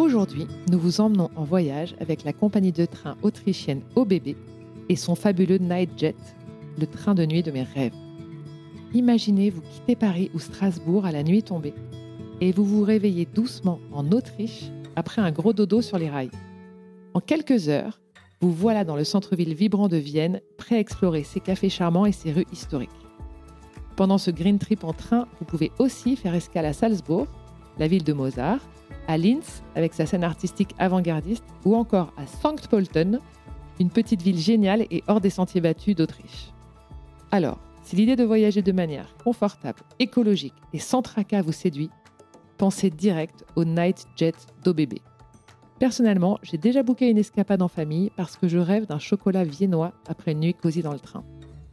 Aujourd'hui, nous vous emmenons en voyage avec la compagnie de train autrichienne ÖBB et son fabuleux Nightjet, le train de nuit de mes rêves. Imaginez, vous quittez Paris ou Strasbourg à la nuit tombée et vous vous réveillez doucement en Autriche après un gros dodo sur les rails. En quelques heures, vous voilà dans le centre-ville vibrant de Vienne, prêt à explorer ses cafés charmants et ses rues historiques. Pendant ce green trip en train, vous pouvez aussi faire escale à Salzbourg, la ville de Mozart, à Linz avec sa scène artistique avant-gardiste ou encore à Sankt Pölten, une petite ville géniale et hors des sentiers battus d'Autriche. Alors, si l'idée de voyager de manière confortable, écologique et sans tracas vous séduit, pensez direct au Nightjet d'ÖBB. Personnellement, j'ai déjà booké une escapade en famille parce que je rêve d'un chocolat viennois après une nuit cosy dans le train.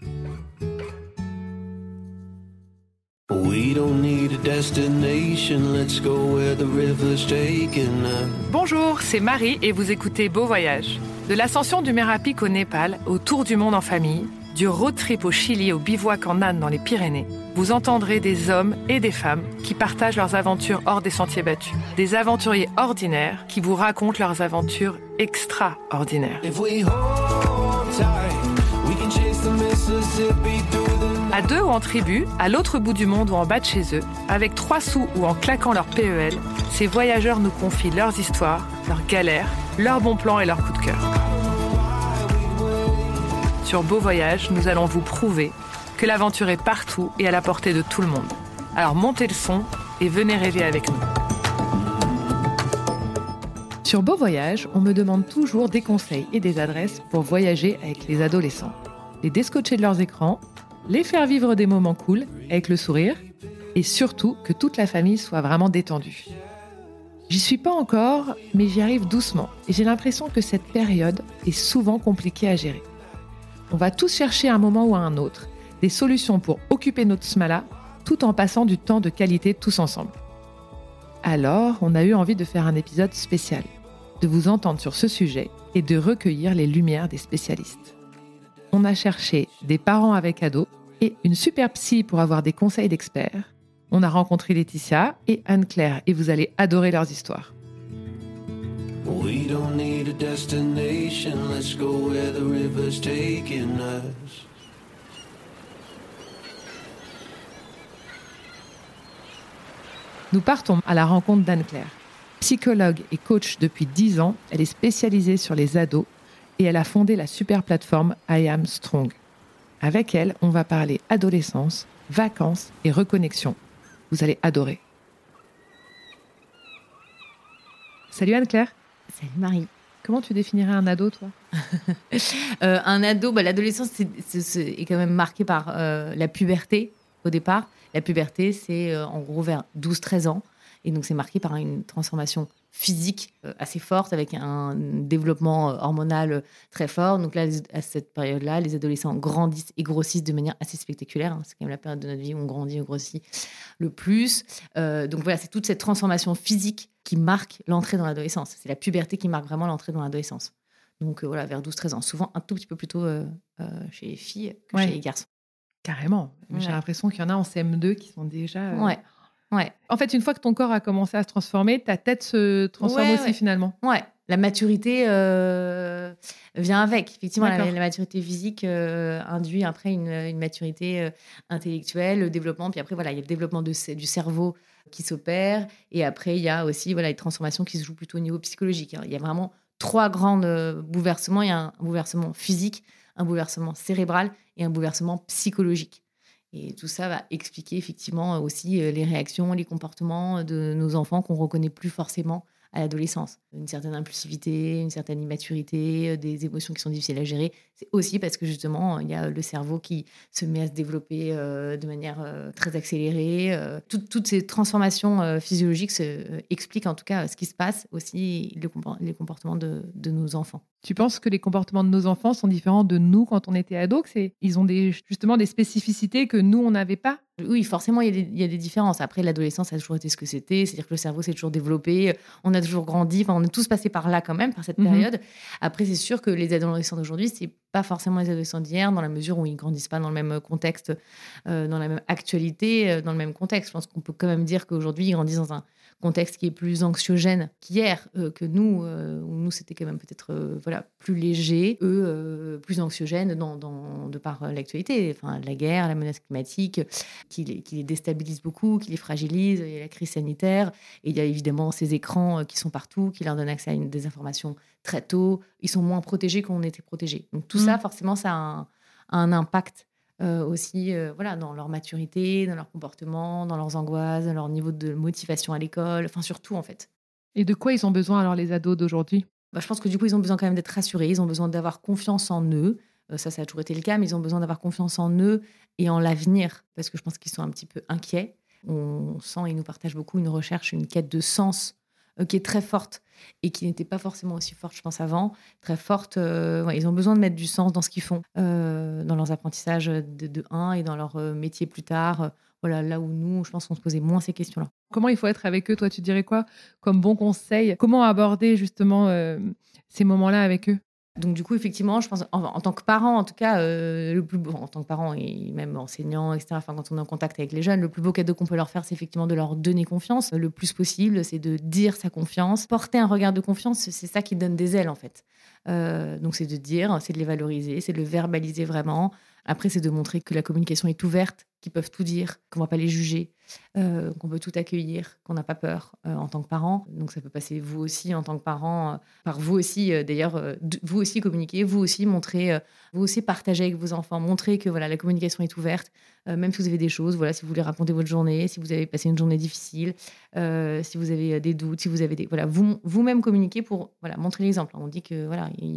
Bonjour, c'est Marie et vous écoutez Beau Voyage. De l'ascension du Merapic au Népal, au tour du monde en famille, du road trip au Chili au bivouac en Inde dans les Pyrénées, vous entendrez des hommes et des femmes qui partagent leurs aventures hors des sentiers battus. Des aventuriers ordinaires qui vous racontent leurs aventures extraordinaires. À deux ou en tribu, à l'autre bout du monde ou en bas de chez eux, avec 3 sous ou en claquant leur PEL, ces voyageurs nous confient leurs histoires, leurs galères, leurs bons plans et leurs coups de cœur. Sur Beau Voyage, nous allons vous prouver que l'aventure est partout et à la portée de tout le monde. Alors montez le son et venez rêver avec nous. Sur Beau Voyage, on me demande toujours des conseils et des adresses pour voyager avec les adolescents. Les déscotcher de leurs écrans, les faire vivre des moments cool avec le sourire et surtout que toute la famille soit vraiment détendue. J'y suis pas encore, mais j'y arrive doucement et j'ai l'impression que cette période est souvent compliquée à gérer. On va tous chercher à un moment ou à un autre des solutions pour occuper notre smala tout en passant du temps de qualité tous ensemble. Alors, on a eu envie de faire un épisode spécial, de vous entendre sur ce sujet et de recueillir les lumières des spécialistes. On a cherché des parents avec ados et une super psy pour avoir des conseils d'experts. On a rencontré Laetitia et Anne-Claire et vous allez adorer leurs histoires. We don't need a destination, let's go where the river's taking us. Nous partons à la rencontre d'Anne-Claire. Psychologue et coach depuis 10 ans, elle est spécialisée sur les ados et elle a fondé la super plateforme I Am Strong. Avec elle, on va parler adolescence, vacances et reconnexion. Vous allez adorer. Salut Anne-Claire. Salut Marie. Comment tu définirais un ado, toi ? Un ado, l'adolescence est quand même marquée par la puberté au départ. La puberté, c'est en gros vers 12-13 ans. Et donc, c'est marqué par une transformation physique assez forte, avec un développement hormonal très fort. Donc là, à cette période-là, les adolescents grandissent et grossissent de manière assez spectaculaire. C'est quand même la période de notre vie où on grandit et grossit le plus. Donc voilà, c'est toute cette transformation physique qui marque l'entrée dans l'adolescence. C'est la puberté qui marque vraiment l'entrée dans l'adolescence. Donc voilà, vers 12-13 ans. Souvent un tout petit peu plus tôt chez les filles que chez les garçons. Carrément. Ouais. J'ai l'impression qu'il y en a en CM2 qui sont déjà... Ouais. En fait, une fois que ton corps a commencé à se transformer, ta tête se transforme aussi finalement. Ouais. La maturité vient avec. Effectivement, la maturité physique induit après une maturité intellectuelle, le développement. Puis après, voilà, il y a le développement du cerveau qui s'opère. Et après, il y a aussi les transformations qui se jouent plutôt au niveau psychologique. Il y a vraiment 3 grands bouleversements. Il y a un bouleversement physique, un bouleversement cérébral et un bouleversement psychologique. Et tout ça va expliquer effectivement aussi les réactions, les comportements de nos enfants qu'on ne reconnaît plus forcément à l'adolescence. Une certaine impulsivité, une certaine immaturité, des émotions qui sont difficiles à gérer. C'est aussi parce que justement, il y a le cerveau qui se met à se développer de manière très accélérée. Toutes ces transformations physiologiques expliquent en tout cas ce qui se passe, aussi les comportements de nos enfants. Tu penses que les comportements de nos enfants sont différents de nous quand on était ados, ils ont justement des spécificités que nous, on n'avait pas? Oui, forcément, il y a des différences. Après, l'adolescence a toujours été ce que c'était. C'est-à-dire que le cerveau s'est toujours développé. On a toujours grandi. Enfin, on est tous passés par là quand même, par cette période. Après, c'est sûr que les adolescents d'aujourd'hui, c'est pas forcément les adolescents d'hier, dans la mesure où ils grandissent pas dans le même contexte, dans la même actualité, dans le même contexte. Je pense qu'on peut quand même dire qu'aujourd'hui, ils grandissent dans un contexte qui est plus anxiogène qu'hier, que nous, où nous, c'était quand même peut-être, plus léger. Eux, plus anxiogènes de par l'actualité, enfin, la guerre, la menace climatique, qui les déstabilise beaucoup, qui les fragilise. Il y a la crise sanitaire et il y a évidemment ces écrans, qui sont partout, qui leur donnent accès à des informations très tôt. Ils sont moins protégés qu'on était protégés. Donc tout ça, forcément, ça a un impact aussi dans leur maturité, dans leur comportement, dans leurs angoisses, dans leur niveau de motivation à l'école, enfin surtout en fait. Et de quoi ils ont besoin alors les ados d'aujourd'hui? Je pense que du coup, ils ont besoin quand même d'être rassurés, ils ont besoin d'avoir confiance en eux. Ça a toujours été le cas, mais ils ont besoin d'avoir confiance en eux et en l'avenir, parce que je pense qu'ils sont un petit peu inquiets. On sent, ils nous partagent beaucoup une recherche, une quête de sens qui est très forte et qui n'était pas forcément aussi forte, je pense, avant. Très forte. Ils ont besoin de mettre du sens dans ce qu'ils font, dans leurs apprentissages de 1 et dans leur métier plus tard. Là où nous, je pense qu'on se posait moins ces questions-là. Comment il faut être avec eux? Toi, tu dirais quoi comme bon conseil? Comment aborder justement ces moments-là avec eux? Donc du coup, effectivement, je pense en tant que parent, en tout cas, le plus beau, en tant que parent et même enseignant, etc., enfin, quand on est en contact avec les jeunes, le plus beau cadeau qu'on peut leur faire, c'est effectivement de leur donner confiance. Le plus possible, c'est de dire sa confiance. Porter un regard de confiance, c'est ça qui donne des ailes, en fait. Donc c'est de dire, c'est de les valoriser, c'est de le verbaliser vraiment. Après, c'est de montrer que la communication est ouverte, qu'ils peuvent tout dire, qu'on ne va pas les juger, qu'on peut tout accueillir, qu'on n'a pas peur en tant que parent. Donc ça peut passer vous aussi en tant que parent, par vous aussi d'ailleurs, vous aussi communiquer, vous aussi montrer, vous aussi partager avec vos enfants, montrer que la communication est ouverte, même si vous avez des choses, si vous voulez raconter votre journée, si vous avez passé une journée difficile, si vous avez des doutes, si vous avez vous-même communiquer pour montrer l'exemple. On dit que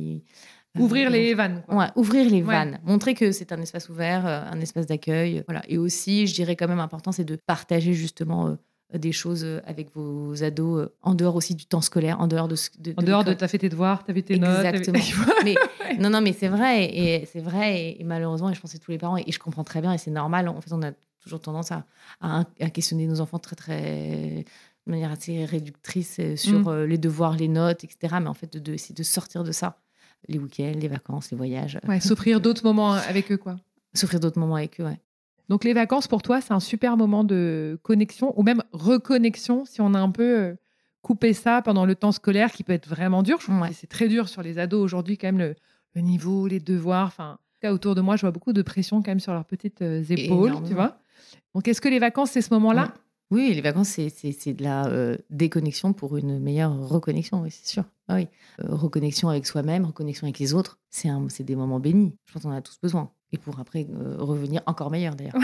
Ouvrir les vannes, quoi. Ouais, ouvrir les vannes. Montrer que c'est un espace ouvert, un espace d'accueil. Et aussi, je dirais quand même important, c'est de partager justement des choses avec vos ados en dehors aussi du temps scolaire, en dehors de t'as fait tes devoirs, t'as fait tes notes. Exactement. Mais mais c'est vrai et malheureusement, et je pense que c'est tous les parents et je comprends très bien et c'est normal. En fait, on a toujours tendance à questionner nos enfants très très de manière assez réductrice sur les devoirs, les notes, etc. Mais en fait, essayer de sortir de ça. Les week-ends, les vacances, les voyages. Ouais, s'offrir d'autres moments avec eux, quoi. S'offrir d'autres moments avec eux, ouais. Donc, les vacances, pour toi, c'est un super moment de connexion ou même reconnexion si on a un peu coupé ça pendant le temps scolaire qui peut être vraiment dur. Je trouve que c'est très dur sur les ados aujourd'hui, quand même, le niveau, les devoirs. Enfin, autour de moi, je vois beaucoup de pression quand même sur leurs petites épaules, tu vois. Donc, est-ce que les vacances, c'est ce moment-là? Oui, les vacances, c'est de la déconnexion pour une meilleure reconnexion, oui, c'est sûr. Ah oui. Reconnexion avec soi-même, reconnexion avec les autres, c'est des moments bénis. Je pense qu'on en a tous besoin. Et pour après revenir encore meilleur, d'ailleurs.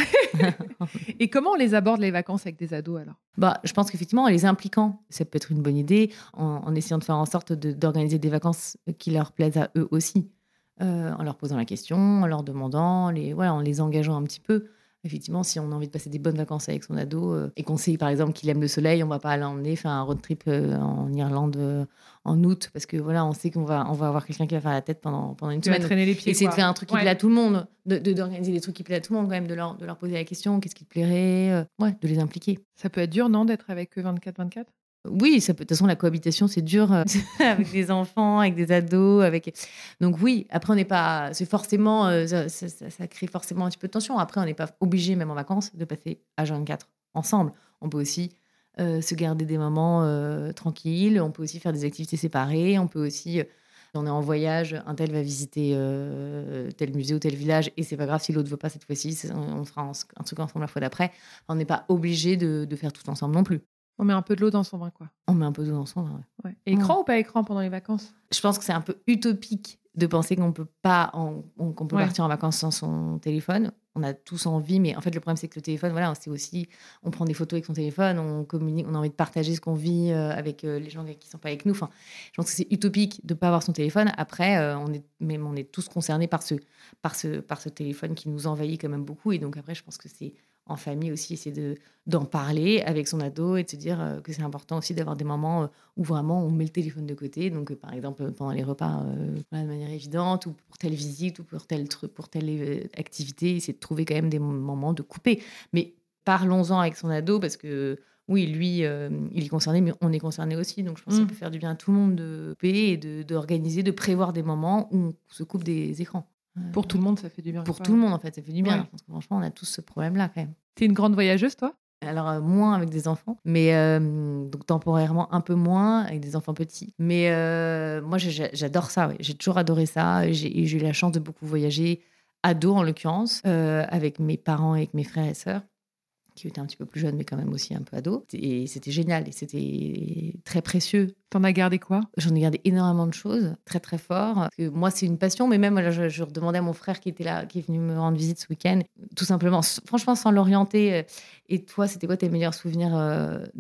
Et comment on les aborde, les vacances, avec des ados, alors? Je pense qu'effectivement, en les impliquant, ça peut être une bonne idée, en essayant de faire en sorte d'organiser des vacances qui leur plaisent à eux aussi. En leur posant la question, en leur demandant, en les engageant un petit peu. Effectivement, si on a envie de passer des bonnes vacances avec son ado et qu'on sait, par exemple, qu'il aime le soleil, on ne va pas l'emmener faire un road trip en Irlande en août parce que on sait qu'on va avoir quelqu'un qui va faire la tête pendant une semaine. Traîner les pieds. Essayer de faire un truc qui plaît à tout le monde, d'organiser des trucs qui plaisent à tout le monde, quand même, de leur poser la question, qu'est-ce qui te plairait, de les impliquer. Ça peut être dur, non, d'être avec eux 24/24? Oui, ça peut. De toute façon, la cohabitation, c'est dur avec des enfants, avec des ados, Donc oui, après, on n'est pas. C'est forcément. Ça crée forcément un petit peu de tension. Après, on n'est pas obligé, même en vacances, de passer H24 ensemble. On peut aussi se garder des moments tranquilles. On peut aussi faire des activités séparées. On peut aussi. Si on est en voyage, un tel va visiter tel musée ou tel village, et c'est pas grave si l'autre veut pas cette fois-ci. On fera un truc ensemble la fois d'après. On n'est pas obligé de faire tout ensemble non plus. On met un peu de l'eau dans son vin, quoi. On met un peu d'eau dans son vin, ouais. Écran ou pas écran pendant les vacances? Je pense que c'est un peu utopique de penser qu'on peut pas qu'on peut partir en vacances sans son téléphone. On a tous envie, mais en fait, le problème, c'est que le téléphone, c'est aussi... On prend des photos avec son téléphone, on communique, on a envie de partager ce qu'on vit avec les gens qui sont pas avec nous. Enfin, je pense que c'est utopique de pas avoir son téléphone. Après, on est tous concernés par ce téléphone qui nous envahit quand même beaucoup. Et donc, après, je pense que c'est... en famille aussi, essayer d'en parler avec son ado et de se dire que c'est important aussi d'avoir des moments où vraiment on met le téléphone de côté. Donc, par exemple, pendant les repas, de manière évidente, ou pour telle visite, ou pour telle activité, essayer de trouver quand même des moments de couper. Mais parlons-en avec son ado parce que, oui, lui, il est concerné, mais on est concerné aussi. Donc, je pense que ça peut faire du bien à tout le monde de couper et d'organiser, de prévoir des moments où on se coupe des écrans. Pour tout le monde, ça fait du bien. Pour tout le monde, en fait, ça fait du bien. Parce que franchement, on a tous ce problème-là, quand même. T'es une grande voyageuse, toi ? Alors, moins avec des enfants, mais donc temporairement un peu moins avec des enfants petits. Mais moi, j'adore ça. Ouais. J'ai toujours adoré ça. J'ai eu la chance de beaucoup voyager, ado en l'occurrence, avec mes parents et avec mes frères et sœurs, qui étaient un petit peu plus jeunes, mais quand même aussi un peu ados. Et c'était génial et c'était très précieux. T'en as gardé quoi ? J'en ai gardé énormément de choses, très très fort. Parce que moi, c'est une passion, mais même voilà, je redemandais à mon frère qui était là, qui est venu me rendre visite ce week-end, tout simplement, franchement, sans l'orienter. Et toi, c'était quoi tes meilleurs souvenirs d'ado ?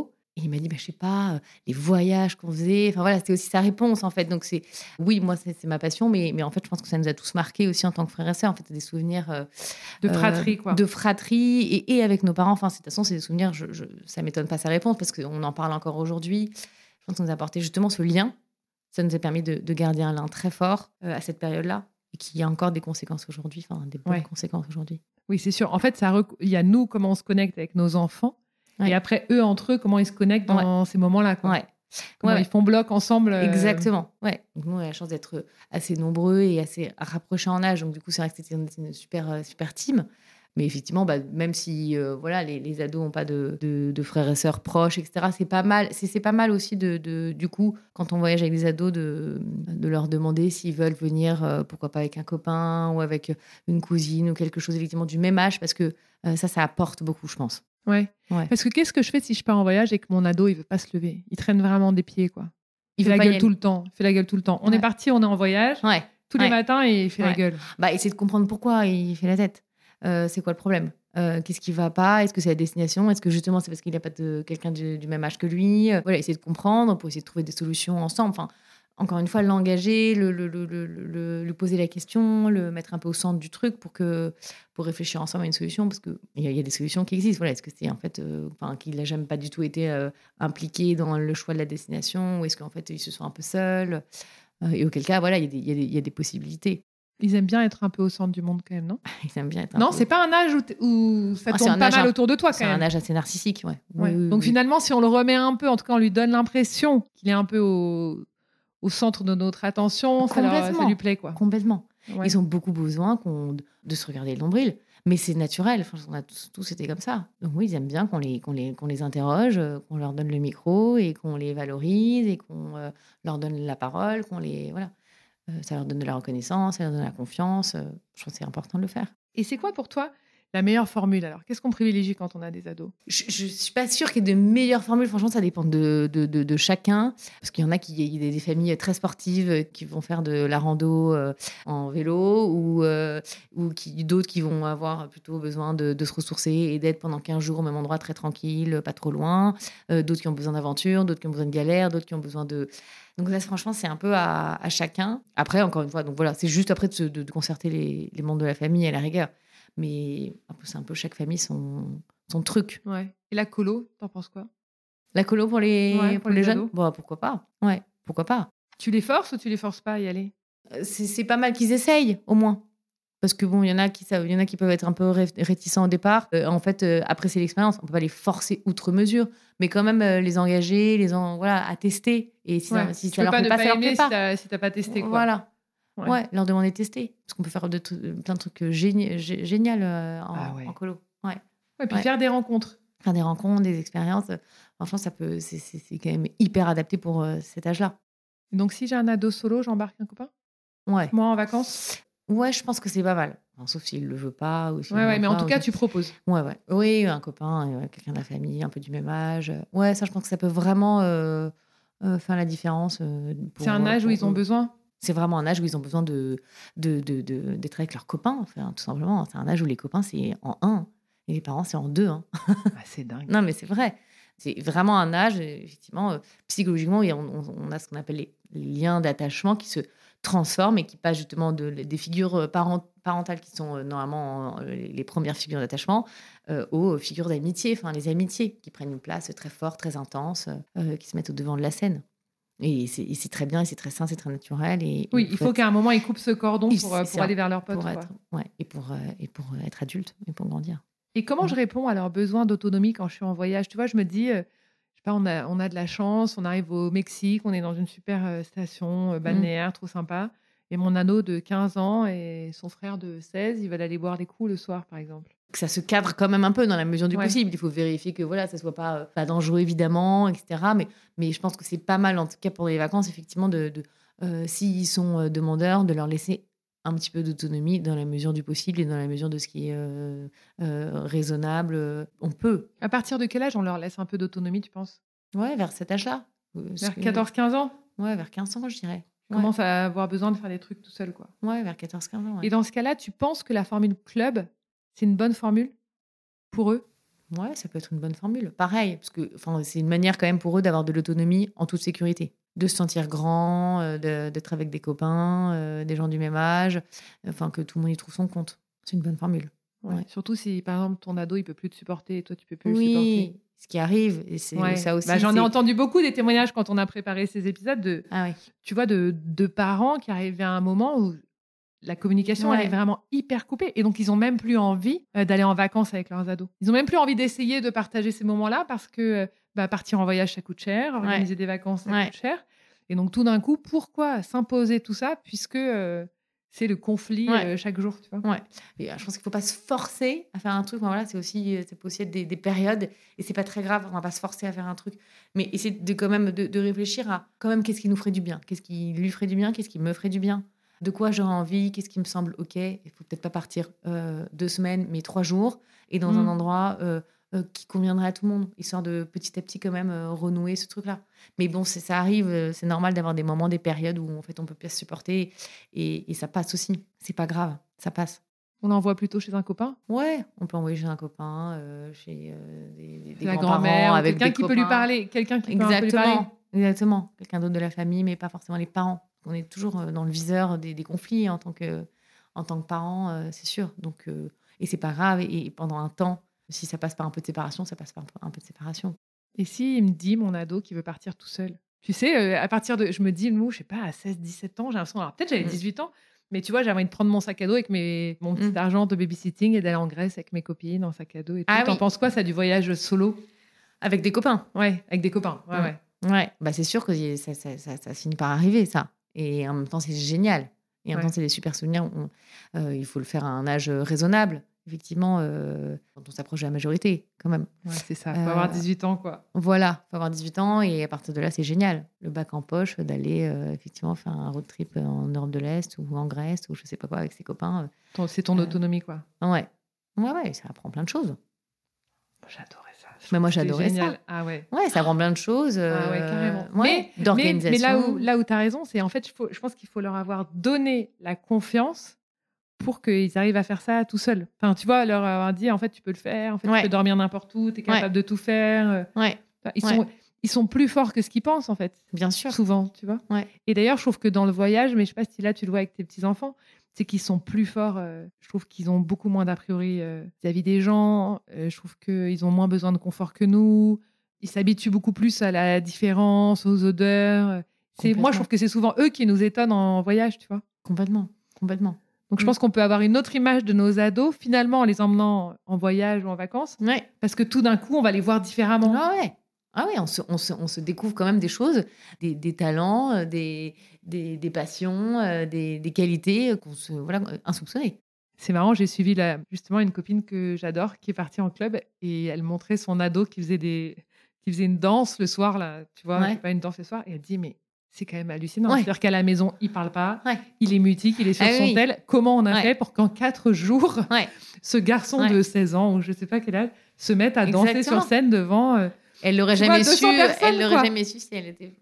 Et il m'a dit, je sais pas, les voyages qu'on faisait. Enfin voilà, c'était aussi sa réponse en fait. Donc oui, moi c'est ma passion, mais en fait, je pense que ça nous a tous marqués aussi en tant que frères et sœurs. En fait, des souvenirs de fratrie, quoi. De fratrie et avec nos parents. Enfin, de toute façon, c'est des souvenirs. Ça m'étonne pas sa réponse parce qu'on en parle encore aujourd'hui. Je pense que ça nous a apporté justement ce lien. Ça nous a permis de garder un lien très fort à cette période-là et qui a encore des conséquences aujourd'hui. Enfin, des bonnes conséquences aujourd'hui. Oui, c'est sûr. En fait, il y a nous comment on se connecte avec nos enfants. Et après, eux, entre eux, comment ils se connectent dans ces moments-là. Quoi. Comment ils font bloc ensemble. Exactement. Ouais. Donc, nous, on a la chance d'être assez nombreux et assez rapprochés en âge. Donc, du coup, c'est vrai que c'était une super team. Mais effectivement, même si les ados n'ont pas de frères et sœurs proches, etc., c'est pas mal. C'est pas mal aussi, du coup, quand on voyage avec des ados, de leur demander s'ils veulent venir, pourquoi pas avec un copain ou avec une cousine ou quelque chose effectivement du même âge, parce que ça apporte beaucoup, je pense. Ouais. Parce que qu'est-ce que je fais si je pars en voyage et que mon ado, il veut pas se lever ? Il traîne vraiment des pieds, quoi. Il fait la gueule tout le temps. On est parti, on est en voyage. Tous les matins, et il fait la gueule. Essayer de comprendre pourquoi il fait la tête. C'est quoi le problème ? Qu'est-ce qui va pas ? Est-ce que c'est la destination ? Est-ce que justement, c'est parce qu'il n'a pas quelqu'un du même âge que lui ? Voilà, essayer de comprendre pour essayer de trouver des solutions ensemble. Enfin, encore une fois, l'engager, lui poser la question, le mettre un peu au centre du truc pour réfléchir ensemble à une solution, parce qu'il y a des solutions qui existent. Voilà, est-ce que c'est en fait qu'il n'a jamais pas du tout été impliqué dans le choix de la destination, ou est-ce qu'en fait, ils se sont un peu seuls et auquel cas, voilà, il y a des possibilités. Ils aiment bien être un peu au centre du monde quand même, non ? Ils aiment bien être Non, c'est pas un âge où ça tourne pas mal autour de toi quand même. C'est un âge assez narcissique, ouais. Donc finalement, si on le remet un peu, en tout cas, on lui donne l'impression qu'il est un peu au centre de notre attention, ça lui plaît, quoi. Complètement. Ouais. Ils ont beaucoup besoin de se regarder le nombril. Mais c'est naturel, enfin, on a tous été comme ça. Donc oui, ils aiment bien qu'on les interroge, qu'on leur donne le micro et qu'on les valorise et qu'on leur donne la parole, voilà. Ça leur donne de la reconnaissance, ça leur donne de la confiance. Je pense que c'est important de le faire. Et c'est quoi pour toi la meilleure formule alors ? Qu'est-ce qu'on privilégie quand on a des ados ? Je ne suis pas sûre qu'il y ait de meilleures formules. Franchement, ça dépend de chacun. Parce qu'il y en a des familles très sportives qui vont faire de la rando en vélo ou d'autres qui vont avoir plutôt besoin de se ressourcer et d'être pendant 15 jours au même endroit très tranquille, pas trop loin. D'autres qui ont besoin d'aventure, d'autres qui ont besoin de galère, d'autres qui ont besoin de... Donc là, franchement, c'est un peu à chacun. Après, encore une fois, donc voilà, c'est juste après de concerter les membres de la famille à la rigueur. Mais c'est un peu chaque famille son truc. Ouais. Et la colo, t'en penses quoi ? La colo pour les jeunes ? Bon, pourquoi pas ? Ouais, pourquoi pas ? Tu les forces ou tu les forces pas à y aller ? C'est pas mal qu'ils essayent, au moins. Parce que bon, il y en a qui peuvent être un peu réticents au départ. En fait, apprécier l'expérience, on peut pas les forcer outre mesure, mais quand même les engager, à tester. Et si ça leur plaît pas, ça leur plaît pas. Si t'as pas testé, quoi. Voilà. Ouais, leur demander de tester. Parce qu'on peut faire plein de trucs génial en colo. Ouais. Ouais, puis faire des rencontres. Faire des rencontres, des expériences. Franchement, c'est quand même hyper adapté pour cet âge-là. Donc, si j'ai un ado solo, j'embarque un copain ? Ouais. Moi, en vacances ? Ouais, je pense que c'est pas mal. Enfin, sauf s'il le veut pas. Ou mais en tout cas, tu proposes. Ouais. Oui, un copain, quelqu'un de la famille, un peu du même âge. Ouais, ça, je pense que ça peut vraiment faire la différence. C'est un âge où ils ont besoin ? C'est vraiment un âge où ils ont besoin d'être avec leurs copains, enfin, tout simplement. C'est un âge où les copains, c'est en 1 et les parents, c'est en 2. Hein. C'est dingue. Non, mais c'est vrai. C'est vraiment un âge, effectivement, psychologiquement, on a ce qu'on appelle les liens d'attachement qui se transforment et qui passent justement des figures parentales qui sont normalement les premières figures d'attachement aux figures d'amitié, enfin les amitiés qui prennent une place très forte, très intense, qui se mettent au devant de la scène. Et c'est très bien, et c'est très sain, c'est très naturel. Oui, il faut qu'à un moment, ils coupent ce cordon pour aller vers leurs potes. Et pour être adulte et pour grandir. Et comment je réponds à leurs besoins d'autonomie quand je suis en voyage ? Tu vois, je me dis, je sais pas, on a de la chance, on arrive au Mexique, on est dans une super station balnéaire, trop sympa. Et mon ado de 15 ans et son frère de 16, ils veulent aller boire des coups le soir, par exemple. Que ça se cadre quand même un peu dans la mesure du possible. Il faut vérifier que voilà, ça soit pas dangereux évidemment, etc. Mais je pense que c'est pas mal, en tout cas pour les vacances, effectivement, s'ils sont demandeurs, de leur laisser un petit peu d'autonomie dans la mesure du possible et dans la mesure de ce qui est raisonnable. On peut. À partir de quel âge on leur laisse un peu d'autonomie, tu penses? Ouais, vers cet âge-là. Vers 14-15 ans? Ouais, vers 15 ans, je dirais. Commence à avoir besoin de faire des trucs tout seul, quoi. Ouais, vers 14-15 ans. Ouais. Et dans ce cas-là, tu penses que la formule club, c'est une bonne formule pour eux? Ouais, ça peut être une bonne formule. Pareil, parce que c'est une manière quand même pour eux d'avoir de l'autonomie en toute sécurité. De se sentir grand, d'être avec des copains, des gens du même âge, que tout le monde y trouve son compte. C'est une bonne formule. Ouais. Surtout si, par exemple, ton ado, il peut plus te supporter et toi, tu peux plus le supporter. Oui, ce qui arrive. Et c'est ça aussi. J'en ai entendu beaucoup des témoignages quand on a préparé ces épisodes tu vois, de parents qui arrivaient à un moment où la communication elle est vraiment hyper coupée. Et donc, ils n'ont même plus envie d'aller en vacances avec leurs ados. Ils n'ont même plus envie d'essayer de partager ces moments-là parce que partir en voyage, ça coûte cher. Organiser des vacances, ça coûte cher. Et donc, tout d'un coup, pourquoi s'imposer tout ça puisque c'est le conflit chaque jour, tu vois. Et, je pense qu'il ne faut pas se forcer à faire un truc. Voilà, ça peut aussi être des périodes. Et ce n'est pas très grave, on ne va pas se forcer à faire un truc. Mais essayer quand même de réfléchir à quand même qu'est-ce qui nous ferait du bien. Qu'est-ce qui lui ferait du bien, qu'est-ce qui me ferait du bien. De quoi j'aurais envie, qu'est-ce qui me semble OK. Il ne faut peut-être pas partir 2 semaines, mais 3 jours, et dans un endroit qui conviendrait à tout le monde, histoire de petit à petit quand même renouer ce truc-là. Mais bon, ça arrive, c'est normal d'avoir des moments, des périodes où en fait on peut plus se supporter, et ça passe aussi. C'est pas grave, ça passe. On envoie plutôt chez un copain? Ouais, on peut envoyer chez un copain, chez des la grands-parents, grand-mère, avec quelqu'un des qui copains. peut lui parler, quelqu'un qui peut un peu lui parler. Exactement, quelqu'un d'autre de la famille, mais pas forcément les parents. On est toujours dans le viseur des conflits en tant que parents, c'est sûr. Donc, et c'est pas grave. Et pendant un temps, si ça passe par un peu de séparation, ça passe par un peu de séparation. Et si il me dit, mon ado, qui veut partir tout seul? Tu sais, à partir de... Je me dis, je sais pas, à 16-17 ans, j'ai l'impression... Alors peut-être j'avais 18 ans, mais tu vois, j'avais envie de prendre mon sac à dos avec mon petit argent de babysitting et d'aller en Grèce avec mes copines en sac à dos et tout. T'en penses quoi, ça, du voyage solo? Avec des copains? Ouais, avec des copains. Ouais, c'est sûr que ça finit par arriver, ça. Et en même temps, c'est génial. Et en même temps, c'est des super souvenirs. Il faut le faire à un âge raisonnable, effectivement, quand on s'approche de la majorité, quand même. Ouais, c'est ça. Il faut avoir 18 ans, quoi. Voilà, il faut avoir 18 ans. Et à partir de là, c'est génial. Le bac en poche, d'aller effectivement faire un road trip en Europe de l'Est ou en Grèce ou je sais pas quoi avec ses copains. C'est ton autonomie, quoi. Ouais, ça apprend plein de choses. J'adorais ça. Mais moi, j'adorais ça. Ah ouais. Ouais, ça rend plein de choses. Carrément. D'organisation. Mais là où tu as raison, c'est en fait, je pense qu'il faut leur avoir donné la confiance pour qu'ils arrivent à faire ça tout seuls. Enfin, tu vois, leur avoir dit, en fait, tu peux le faire, en fait, tu peux dormir n'importe où, tu es capable de tout faire. Ils sont plus forts que ce qu'ils pensent, en fait. Bien sûr. Souvent, tu vois. Et d'ailleurs, je trouve que dans le voyage, mais je sais pas si là, tu le vois avec tes petits-enfants, c'est qu'ils sont plus forts. Je trouve qu'ils ont beaucoup moins d'a priori vis-à-vis des gens. Je trouve qu'ils ont moins besoin de confort que nous. Ils s'habituent beaucoup plus à la différence, aux odeurs. Moi, je trouve que c'est souvent eux qui nous étonnent en voyage, tu vois. Complètement. Donc, je pense qu'on peut avoir une autre image de nos ados, finalement, en les emmenant en voyage ou en vacances. Parce que tout d'un coup, on va les voir différemment. Ah ouais, on se découvre quand même des choses, des talents, des passions, des qualités insoupçonnées. C'est marrant, j'ai suivi justement une copine que j'adore qui est partie en club et elle montrait son ado qui faisait une danse le soir, là, tu vois, pas une danse le soir, et elle dit, mais c'est quand même hallucinant. C'est-à-dire qu'à la maison, il parle pas, il est mutique, il est sur son tel. Comment on a fait pour qu'en 4 jours, ce garçon de 16 ans, ou je sais pas quel âge, se mette à danser sur scène devant... Elle l'aurait jamais su. Elle l'aurait jamais su si elle était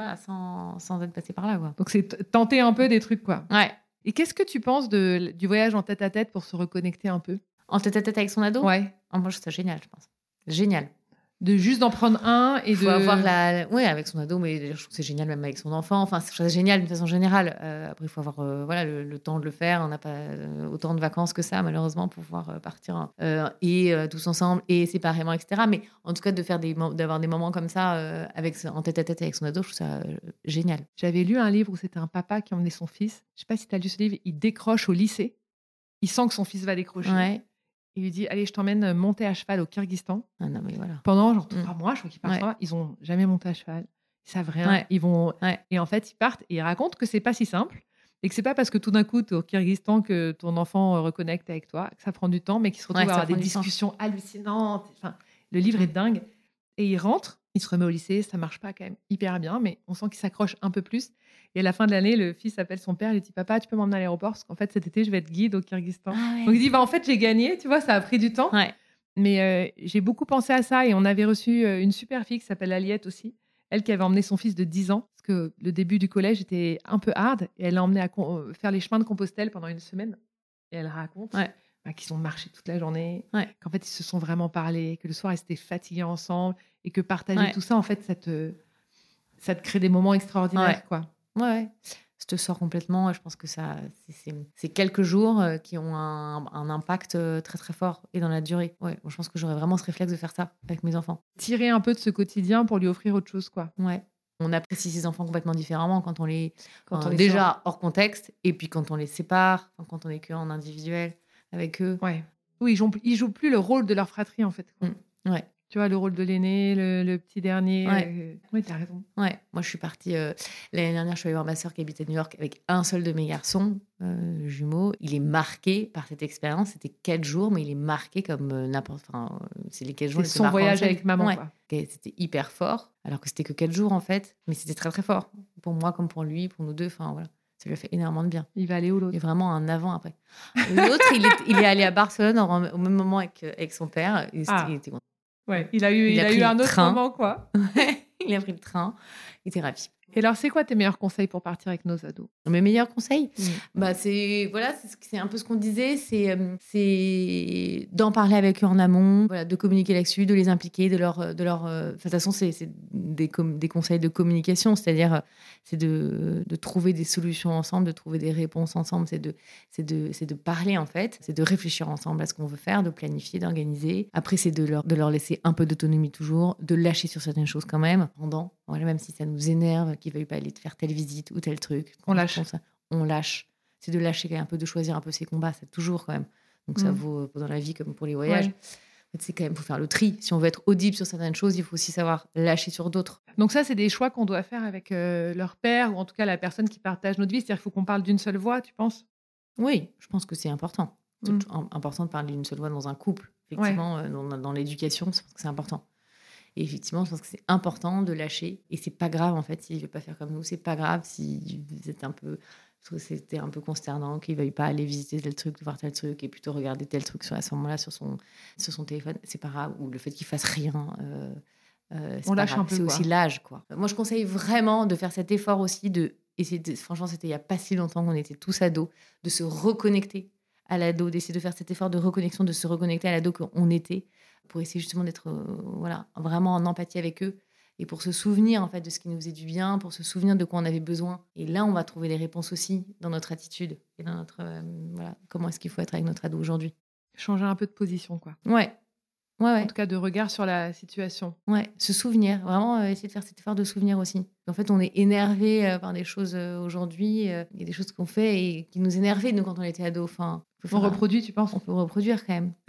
sans être passée par là, quoi. Donc c'est tenter un peu des trucs, quoi. Et qu'est-ce que tu penses du voyage en tête-à-tête pour se reconnecter un peu? En tête-à-tête avec son ado? Ouais. Moi, je trouve ça génial, je pense. Génial. De juste d'en prendre un et faut avoir avec son ado, mais je trouve que c'est génial même avec son enfant. Enfin, c'est génial d'une façon générale. Après, il faut avoir le temps de le faire. On n'a pas autant de vacances que ça, malheureusement, pour pouvoir partir tous ensemble et séparément, etc. Mais en tout cas, d'avoir des moments comme ça en tête-à-tête avec son ado, je trouve ça génial. J'avais lu un livre où c'était un papa qui emmenait son fils. Je ne sais pas si tu as lu ce livre. Il décroche au lycée. Il sent que son fils va décrocher. Il lui dit, allez, je t'emmène monter à cheval au Kyrgyzstan. Ah non, mais voilà. Pendant 3 mois, je crois qu'ils partent. Ils n'ont jamais monté à cheval. Ils savent rien. Ils vont... Et en fait, ils partent et ils racontent que c'est pas si simple. Et que c'est pas parce que tout d'un coup, tu es au Kyrgyzstan que ton enfant reconnecte avec toi, que ça prend du temps, mais qu'il se retrouve à avoir des discussions hallucinantes. Enfin, le livre est dingue. Et il rentre, il se remet au lycée, ça marche pas quand même hyper bien, mais on sent qu'il s'accroche un peu plus. Et à la fin de l'année, le fils appelle son père, il dit papa, tu peux m'emmener à l'aéroport parce qu'en fait cet été je vais être guide au Kyrgyzstan. Donc il dit en fait j'ai gagné, tu vois, ça a pris du temps. Mais j'ai beaucoup pensé à ça et on avait reçu une super fille qui s'appelle Aliette aussi, elle qui avait emmené son fils de 10 ans parce que le début du collège était un peu hard et elle l'a emmené à faire les chemins de Compostelle pendant une semaine et elle raconte qu'ils ont marché toute la journée, qu'en fait ils se sont vraiment parlé, que le soir ils étaient fatigués ensemble et que partager tout ça en fait ça te crée des moments extraordinaires quoi. Je te sors complètement. Je pense que c'est quelques jours qui ont un impact très très fort et dans la durée. Moi, je pense que j'aurais vraiment ce réflexe de faire ça avec mes enfants. Tirer un peu de ce quotidien pour lui offrir autre chose quoi. On apprécie ses enfants complètement différemment quand on les déjà hors contexte et puis quand on les sépare, quand on est que en individuel avec eux. Oui, ils jouent plus le rôle de leur fratrie en fait. Tu vois, le rôle de l'aîné, le petit dernier. Oui, tu as raison. Moi, je suis partie... l'année dernière, je suis allée voir ma sœur qui habitait à New York avec un seul de mes garçons jumeaux. Il est marqué par cette expérience. C'était 4 jours, mais il est marqué comme n'importe... Enfin, c'est les 4 jours. C'est son voyage avec maman, quoi. C'était hyper fort, alors que c'était que 4 jours, en fait. Mais c'était très, très fort. Pour moi, comme pour lui, pour nous deux. Enfin, voilà. Ça lui a fait énormément de bien. Il va aller où, l'autre ? Il y a vraiment un avant-après. L'autre, il est allé à Barcelone au même moment avec son père. Et il était content. Il a eu un autre moment, quoi. Il a pris le train. Il était ravi. Et alors, c'est quoi tes meilleurs conseils pour partir avec nos ados ? Mes meilleurs conseils, c'est un peu ce qu'on disait, c'est d'en parler avec eux en amont, de communiquer là-dessus, de les impliquer, de toute façon, c'est des conseils de communication, c'est-à-dire c'est de trouver des solutions ensemble, de trouver des réponses ensemble, c'est de parler en fait, c'est de réfléchir ensemble à ce qu'on veut faire, de planifier, d'organiser. Après, c'est de leur laisser un peu d'autonomie toujours, de lâcher sur certaines choses quand même, pendant, même si ça nous énerve, qu'il ne veuille pas aller te faire telle visite ou tel truc. On lâche. On lâche. C'est de lâcher un peu, de choisir un peu ses combats, c'est toujours quand même. Donc ça vaut dans la vie comme pour les voyages. En fait, c'est quand même pour faire le tri. Si on veut être audible sur certaines choses, il faut aussi savoir lâcher sur d'autres. Donc ça, c'est des choix qu'on doit faire avec leur père ou en tout cas la personne qui partage notre vie. C'est-à-dire qu'il faut qu'on parle d'une seule voix, tu penses ? Oui, je pense que c'est important. C'est important de parler d'une seule voix dans un couple. Effectivement, dans l'éducation, je pense que c'est important. Et effectivement, je pense que c'est important de lâcher. Et c'est pas grave, en fait, s'il ne veut pas faire comme nous. C'est pas grave si vous êtes c'était un peu consternant qu'il ne veuille pas aller visiter tel truc, voir tel truc, et plutôt regarder tel truc à ce moment-là sur son téléphone. C'est pas grave. Ou le fait qu'il fasse rien. On lâche un peu. C'est aussi l'âge, quoi. Moi, je conseille vraiment de faire cet effort aussi franchement, c'était il n'y a pas si longtemps qu'on était tous ados, de se reconnecter à l'ado, d'essayer de faire cet effort de reconnexion, de se reconnecter à l'ado qu'on était, pour essayer justement d'être vraiment en empathie avec eux et pour se souvenir en fait de ce qui nous faisait du bien, pour se souvenir de quoi on avait besoin. Et là, on va trouver les réponses aussi dans notre attitude et dans notre comment est-ce qu'il faut être avec notre ado aujourd'hui. Changer un peu de position, quoi. Ouais. En tout cas, de regard sur la situation. Se souvenir, vraiment essayer de faire cet effort de souvenir aussi. En fait, on est énervé par des choses aujourd'hui. Il y a des choses qu'on fait et qui nous énervaient, nous, quand on était ados. Enfin, on reproduit, tu penses ? On peut reproduire quand même.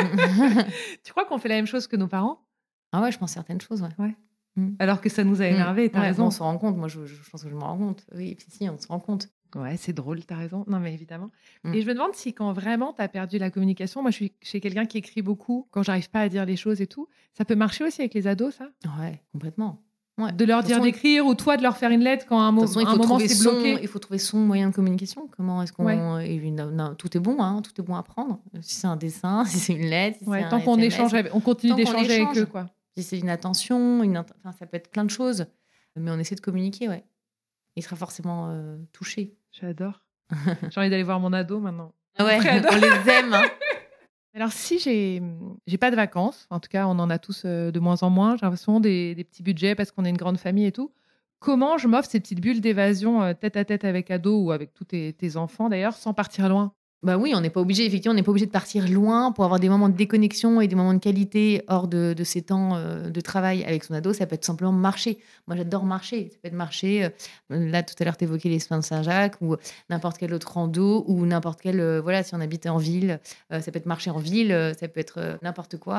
Tu crois qu'on fait la même chose que nos parents ? Ah ouais, je pense certaines choses, ouais. Alors que ça nous a énervés, t'as raison. On se rend compte, moi je pense que je me rends compte. Oui, si, on se rend compte. Ouais, c'est drôle, t'as raison. Non, mais évidemment. Et je me demande si quand vraiment t'as perdu la communication, moi je suis chez quelqu'un qui écrit beaucoup, quand j'arrive pas à dire les choses et tout, ça peut marcher aussi avec les ados, ça ? Ouais, complètement. Ouais. De leur dire d'écrire ou toi de leur faire une lettre quand un moment c'est bloqué. Il faut trouver son moyen de communication. Comment est-ce qu'on... Tout est bon, hein, tout est bon à prendre. Si c'est un dessin, si c'est une lettre, si c'est tant qu'on échange, on continue d'échanger avec eux, quoi. Si c'est une attention, ça peut être plein de choses. Mais on essaie de communiquer, ouais. Il sera forcément touché. J'adore. J'ai envie d'aller voir mon ado maintenant. Ouais, on les aime. Hein. Alors, si j'ai pas de vacances, en tout cas, on en a tous de moins en moins, j'ai l'impression des petits budgets parce qu'on est une grande famille et tout. Comment je m'offre ces petites bulles d'évasion tête à tête avec ado ou avec tous tes enfants d'ailleurs, sans partir loin ? Bah oui, on n'est pas obligé, effectivement, on n'est pas obligé de partir loin pour avoir des moments de déconnexion et des moments de qualité hors de ces temps de travail avec son ado. Ça peut être simplement marcher. Moi, j'adore marcher. Ça peut être marcher. Là, tout à l'heure, tu évoquais les Chemins de Saint-Jacques ou n'importe quel autre rando ou n'importe quel... si on habite en ville, ça peut être marcher en ville, ça peut être n'importe quoi.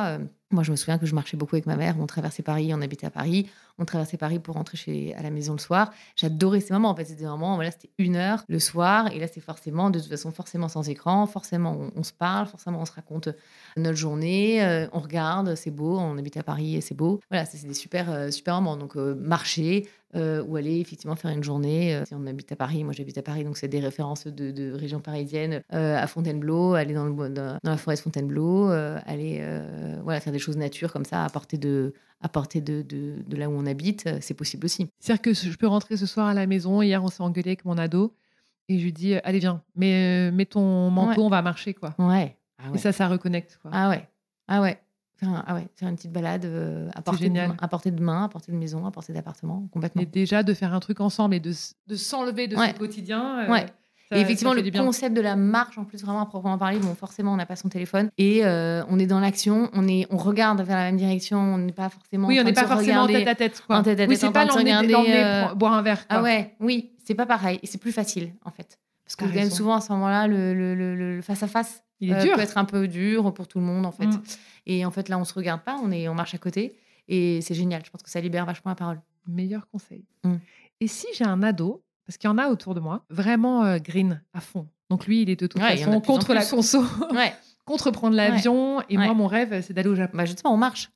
Moi, je me souviens que je marchais beaucoup avec ma mère. On traversait Paris, on habitait à Paris. On traversait Paris pour rentrer à la maison le soir. J'adorais ces moments. En fait, c'était vraiment, voilà, c'était 1 heure le soir. Et là, c'est forcément, de toute façon, forcément sans écran. Forcément, on se parle. Forcément, on se raconte notre journée. On regarde, c'est beau. On habite à Paris et c'est beau. Voilà, c'est des super, super moments. Donc, marcher ou aller effectivement faire une journée. Si on habite à Paris, moi j'habite à Paris, donc c'est des références de région parisienne. À Fontainebleau, aller dans la forêt de Fontainebleau, aller voilà, faire des choses nature comme ça, à portée de là où on habite, c'est possible aussi. C'est-à-dire que je peux rentrer ce soir à la maison. Hier, on s'est engueulé avec mon ado et je lui dis allez, viens, mets ton manteau, on va marcher, quoi. Ouais. Ah ouais. Et ça reconnecte, quoi. Ah ouais. Faire une petite balade à portée de main, à portée de maison, à portée d'appartement, complètement. Et déjà, de faire un truc ensemble et de s'enlever de ce quotidien. Et effectivement, le concept de la marche, en plus, vraiment à proprement parler, bon, forcément, on n'a pas son téléphone et on est dans l'action, on regarde vers la même direction, on n'est pas forcément. Oui, on n'est pas forcément en tête à tête, quoi. Oui, c'est pas l'emmener boire un verre, quoi. Ah ouais, oui, c'est pas pareil. Et c'est plus facile, en fait. Parce que quand même, souvent, à ce moment-là, le face-à-face il est dur. Peut être un peu dur pour tout le monde, en fait. Et en fait, là, on se regarde pas, on marche à côté. Et c'est génial. Je pense que ça libère vachement la parole. Meilleur conseil. Et si j'ai un ado, parce qu'il y en a autour de moi, vraiment green, à fond. Donc lui, il est de toute façon contre la conso, contre prendre l'avion. Et moi, mon rêve, c'est d'aller au Japon. Bah, justement, on marche.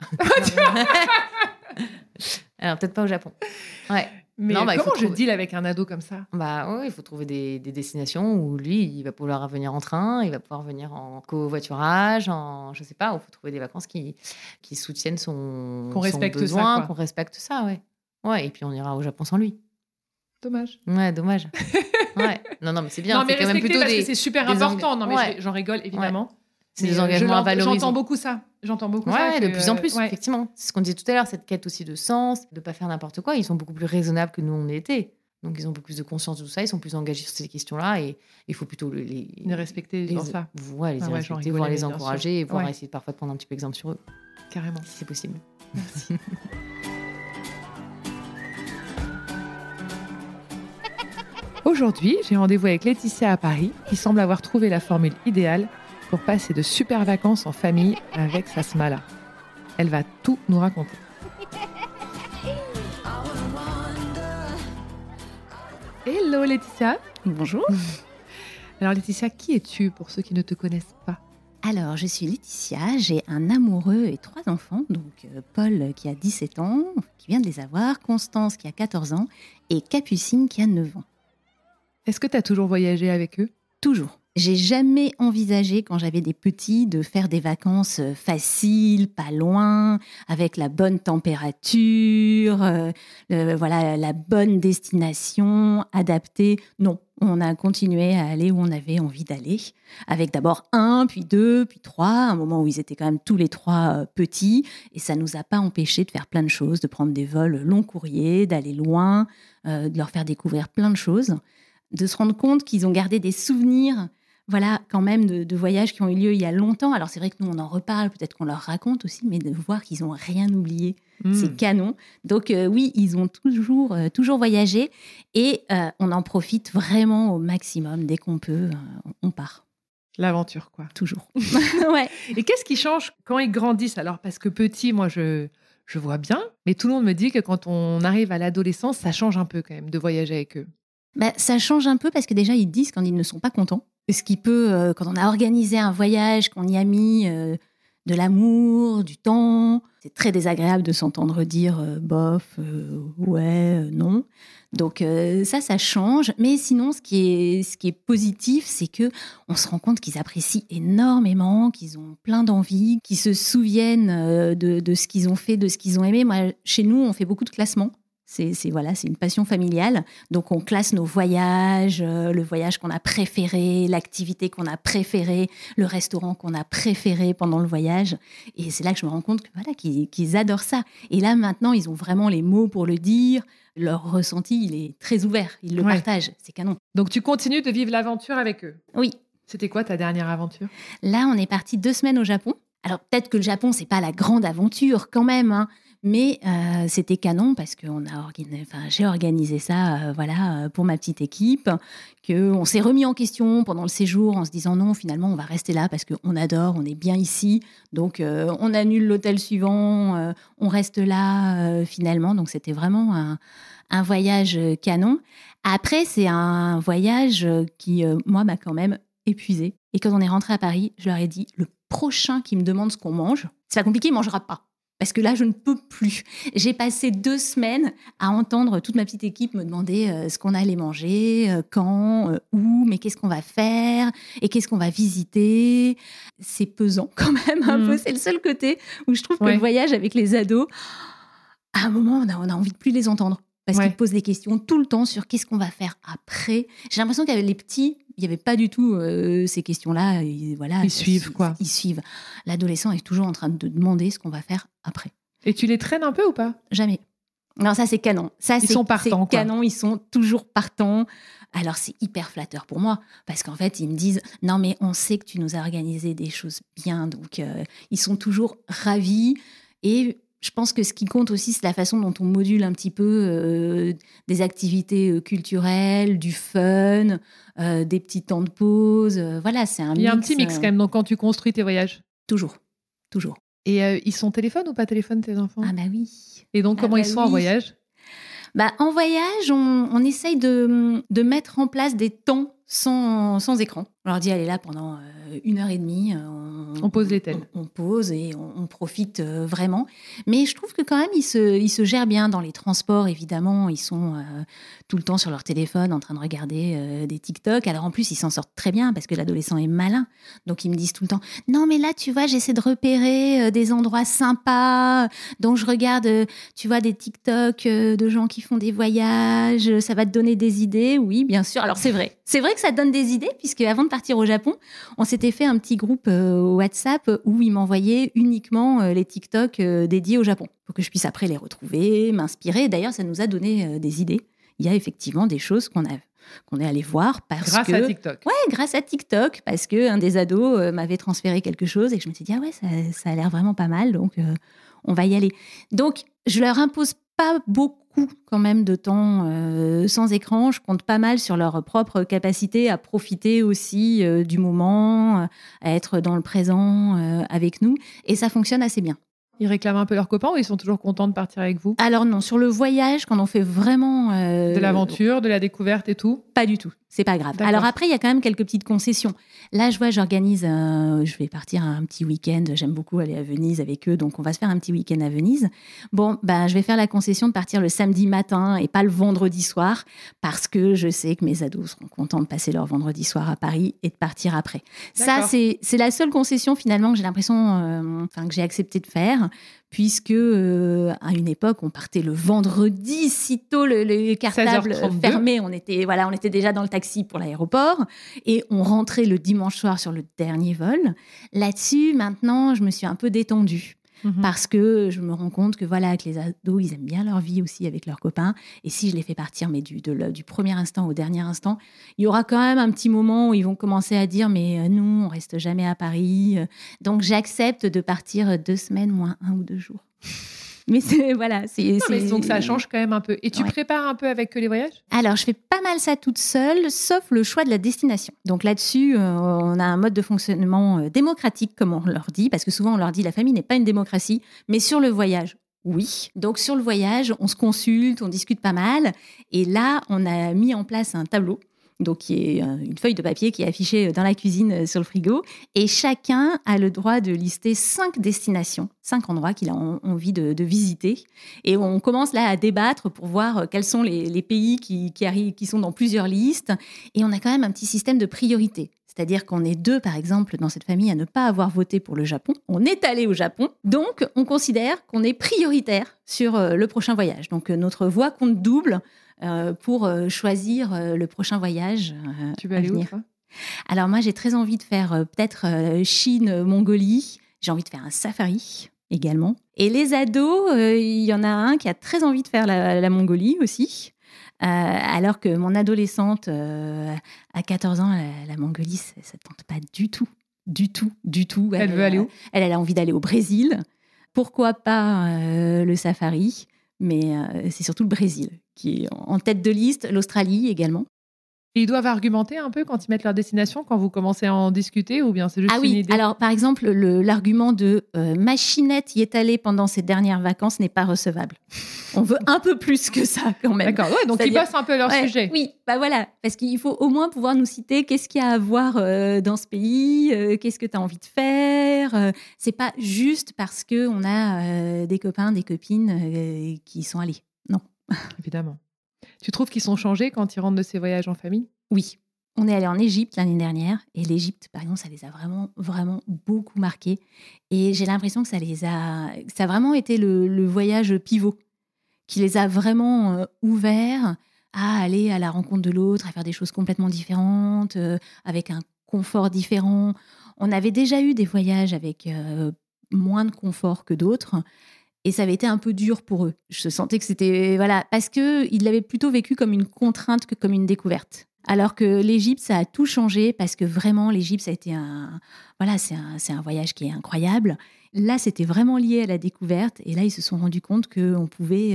Alors, peut-être pas au Japon. Ouais. Mais comment je deal avec un ado comme ça? Bah oui, il faut trouver des destinations où lui, il va pouvoir venir en train, il va pouvoir venir en covoiturage, je sais pas, il faut trouver des vacances qui soutiennent son besoin, qu'on respecte ça, ouais. Ouais, et puis on ira au Japon sans lui. Dommage. Ouais, dommage. Ouais. Non, mais c'est bien. Non, mais c'est quand même plutôt parce que c'est super important. Non, mais j'en rigole, évidemment. Ouais. C'est des engagements à valoriser. J'entends beaucoup ça. Ouais, de plus en plus, effectivement. C'est ce qu'on disait tout à l'heure, cette quête aussi de sens, de ne pas faire n'importe quoi. Ils sont beaucoup plus raisonnables que nous, on était. Donc, ils ont beaucoup plus de conscience de tout ça. Ils sont plus engagés sur ces questions-là. Et il faut plutôt les respecter dans ça. Ouais, les respecter, voire les encourager et voire essayer parfois de prendre un petit peu exemple sur eux. Carrément. Si c'est possible. Merci. Aujourd'hui, j'ai rendez-vous avec Laetitia à Paris, qui semble avoir trouvé la formule idéale pour passer de super vacances en famille avec sa Smala. Elle va tout nous raconter. Hello Laetitia. Bonjour. Alors Laetitia, qui es-tu pour ceux qui ne te connaissent pas? Alors, je suis Laetitia, j'ai un amoureux et 3 enfants, donc Paul qui a 17 ans, qui vient de les avoir, Constance qui a 14 ans et Capucine qui a 9 ans. Est-ce que tu as toujours voyagé avec eux? Toujours. J'ai jamais envisagé, quand j'avais des petits, de faire des vacances faciles, pas loin, avec la bonne température, voilà, la bonne destination, adaptée. Non, on a continué à aller où on avait envie d'aller, avec d'abord 1, puis 2, puis 3, un moment où ils étaient quand même tous les 3 petits, et ça nous a pas empêché de faire plein de choses, de prendre des vols long courrier, d'aller loin, de leur faire découvrir plein de choses, de se rendre compte qu'ils ont gardé des souvenirs, voilà, quand même, de voyages qui ont eu lieu il y a longtemps. Alors, c'est vrai que nous, on en reparle, peut-être qu'on leur raconte aussi, mais de voir qu'ils n'ont rien oublié, c'est canon. Donc, oui, ils ont toujours voyagé et on en profite vraiment au maximum. Dès qu'on peut, on part. L'aventure, quoi. Toujours. Ouais. Et qu'est-ce qui change quand ils grandissent? Alors, parce que petit, moi, je vois bien, mais tout le monde me dit que quand on arrive à l'adolescence, ça change un peu quand même de voyager avec eux. Bah, ça change un peu parce que déjà, ils disent quand ils ne sont pas contents. Ce qui peut, quand on a organisé un voyage, qu'on y a mis de l'amour, du temps, c'est très désagréable de s'entendre dire bof, ouais, non. Donc ça change. Mais sinon, ce qui est positif, c'est que on se rend compte qu'ils apprécient énormément, qu'ils ont plein d'envie, qu'ils se souviennent de ce qu'ils ont fait, de ce qu'ils ont aimé. Moi, chez nous, on fait beaucoup de classements. C'est une passion familiale. Donc, on classe nos voyages, le voyage qu'on a préféré, l'activité qu'on a préférée, le restaurant qu'on a préféré pendant le voyage. Et c'est là que je me rends compte qu'ils adorent ça. Et là, maintenant, ils ont vraiment les mots pour le dire. Leur ressenti, il est très ouvert. Ils le partagent. C'est canon. Donc, tu continues de vivre l'aventure avec eux? Oui. C'était quoi ta dernière aventure? Là, on est parti 2 semaines au Japon. Alors, peut-être que le Japon, c'est pas la grande aventure quand même, hein. Mais c'était canon parce que j'ai organisé ça pour ma petite équipe, qu'on s'est remis en question pendant le séjour en se disant non, finalement, on va rester là parce qu'on adore, on est bien ici. Donc, on annule l'hôtel suivant, on reste là finalement. Donc, c'était vraiment un voyage canon. Après, c'est un voyage qui, moi, m'a quand même épuisée. Et quand on est rentré à Paris, je leur ai dit, le prochain qui me demande ce qu'on mange, c'est pas compliqué, il mangera pas. Parce que là, je ne peux plus. J'ai passé 2 semaines à entendre toute ma petite équipe me demander ce qu'on allait manger, quand, où, mais qu'est-ce qu'on va faire et qu'est-ce qu'on va visiter. C'est pesant quand même un peu. C'est le seul côté où je trouve que le voyage avec les ados, à un moment, on a envie de plus les entendre. Parce qu'ils posent des questions tout le temps sur qu'est-ce qu'on va faire après. J'ai l'impression qu'avec les petits, il n'y avait pas du tout ces questions-là. Ils suivent, quoi. Ils suivent. L'adolescent est toujours en train de demander ce qu'on va faire après. Et tu les traînes un peu ou pas ? Jamais. Non, ça, c'est canon. Ils sont partants, c'est canon, ils sont toujours partants. Alors, c'est hyper flatteur pour moi. Parce qu'en fait, ils me disent « Non, mais on sait que tu nous as organisé des choses bien. » Donc, ils sont toujours ravis. Et je pense que ce qui compte aussi, c'est la façon dont on module un petit peu des activités culturelles, du fun, des petits temps de pause. Voilà, c'est un mix. Il y a un petit mix quand même, donc quand tu construis tes voyages. Toujours. Et ils sont téléphone ou pas téléphone, tes enfants ? Ah bah oui. Et donc, comment ils sont en voyage ? En voyage, on essaye de mettre en place des temps sans écran. On leur dit, allez là pendant 1h30. On pose les tels. On pose et on profite vraiment. Mais je trouve que quand même, ils se gèrent bien dans les transports, évidemment. Ils sont tout le temps sur leur téléphone en train de regarder des TikTok. Alors en plus, ils s'en sortent très bien parce que l'adolescent est malin. Donc ils me disent tout le temps, non mais là, tu vois, j'essaie de repérer des endroits sympas. Donc je regarde, tu vois, des TikTok de gens qui font des voyages. Ça va te donner des idées. Oui, bien sûr. Alors c'est vrai. C'est vrai que ça donne des idées puisque avant de partir au Japon, on s'était fait un petit groupe WhatsApp où ils m'envoyaient uniquement les TikTok dédiés au Japon pour que je puisse après les retrouver, m'inspirer. D'ailleurs, ça nous a donné des idées. Il y a effectivement des choses qu'on est allé voir grâce à TikTok. Ouais, grâce à TikTok, parce qu'un des ados m'avait transféré quelque chose et que je me suis dit, ah ouais, ça a l'air vraiment pas mal, donc on va y aller. Donc, je leur impose pas beaucoup quand même de temps sans écran. Je compte pas mal sur leur propre capacité à profiter aussi du moment, à être dans le présent avec nous. Et ça fonctionne assez bien. Ils réclament un peu leurs copains ou ils sont toujours contents de partir avec vous ? Alors non, sur le voyage, quand on fait vraiment... de l'aventure, de la découverte et tout ? Pas du tout, c'est pas grave. D'accord. Alors après, il y a quand même quelques petites concessions. Là, je vois, j'organise, je vais partir un petit week-end. J'aime beaucoup aller à Venise avec eux, donc on va se faire un petit week-end à Venise. Bon, je vais faire la concession de partir le samedi matin et pas le vendredi soir, parce que je sais que mes ados seront contents de passer leur vendredi soir à Paris et de partir après. D'accord. Ça, c'est la seule concession finalement que j'ai l'impression, que j'ai accepté de faire, puisque à une époque, on partait le vendredi, sitôt le cartable 16h32. fermé, on était déjà dans le taxi pour l'aéroport et on rentrait le dimanche soir sur le dernier vol. Là-dessus, maintenant, je me suis un peu détendue. Parce que je me rends compte que que les ados, ils aiment bien leur vie aussi avec leurs copains. Et si je les fais partir, mais du premier instant au dernier instant, il y aura quand même un petit moment où ils vont commencer à dire « mais nous, on reste jamais à Paris ». Donc, j'accepte de partir 2 semaines moins 1 ou 2 jours. Mais donc ça change quand même un peu. Et tu prépares un peu avec les voyages ? Alors, je fais pas mal ça toute seule, sauf le choix de la destination. Donc là-dessus, on a un mode de fonctionnement démocratique, comme on leur dit, parce que souvent on leur dit la famille n'est pas une démocratie, mais sur le voyage, oui. Donc sur le voyage, on se consulte, on discute pas mal. Et là, on a mis en place un tableau. Donc, qui est une feuille de papier qui est affichée dans la cuisine sur le frigo. Et chacun a le droit de lister 5 destinations, 5 endroits qu'il a envie de visiter. Et on commence là à débattre pour voir quels sont les pays qui sont dans plusieurs listes. Et on a quand même un petit système de priorité. C'est-à-dire qu'on est 2, par exemple, dans cette famille à ne pas avoir voté pour le Japon. On est allé au Japon, donc on considère qu'on est prioritaire sur le prochain voyage. Donc notre voix compte double pour choisir le prochain voyage. Tu veux aller où, toi ? Alors moi, j'ai très envie de faire peut-être Chine, Mongolie. J'ai envie de faire un safari également. Et les ados, il y en a un qui a très envie de faire la Mongolie aussi. Alors que mon adolescente, à 14 ans, la Mongolie, ça ne tente pas du tout. Du tout. Elle veut aller où ? Elle a envie d'aller au Brésil. pourquoi pas le safari, mais c'est surtout le Brésil qui est en tête de liste, l'Australie également. Et ils doivent argumenter un peu quand ils mettent leur destination, quand vous commencez à en discuter, ou bien c'est juste une idée? Alors par exemple, l'argument de ma chinette y est allée pendant ses dernières vacances n'est pas recevable. On veut un peu plus que ça quand même. D'accord, ouais, donc ils bossent un peu leur sujet. Oui, voilà, parce qu'il faut au moins pouvoir nous citer qu'est-ce qu'il y a à voir dans ce pays, qu'est-ce que tu as envie de faire. C'est pas juste parce qu'on a des copains, des copines qui sont allés. Non. Évidemment. Tu trouves qu'ils sont changés quand ils rentrent de ces voyages en famille? Oui. On est allé en Égypte l'année dernière et l'Égypte, par exemple, ça les a vraiment, vraiment beaucoup marqués. Et j'ai l'impression que ça a vraiment été le voyage pivot qui les a vraiment ouverts à aller à la rencontre de l'autre, à faire des choses complètement différentes, avec un confort différent. On avait déjà eu des voyages avec moins de confort que d'autres. Et ça avait été un peu dur pour eux. Je sentais que c'était... Voilà, parce qu'ils l'avaient plutôt vécu comme une contrainte que comme une découverte. Alors que l'Égypte, ça a tout changé parce que vraiment, l'Égypte, ça a été c'est un voyage qui est incroyable. Là, c'était vraiment lié à la découverte. Et là, ils se sont rendus compte qu'on pouvait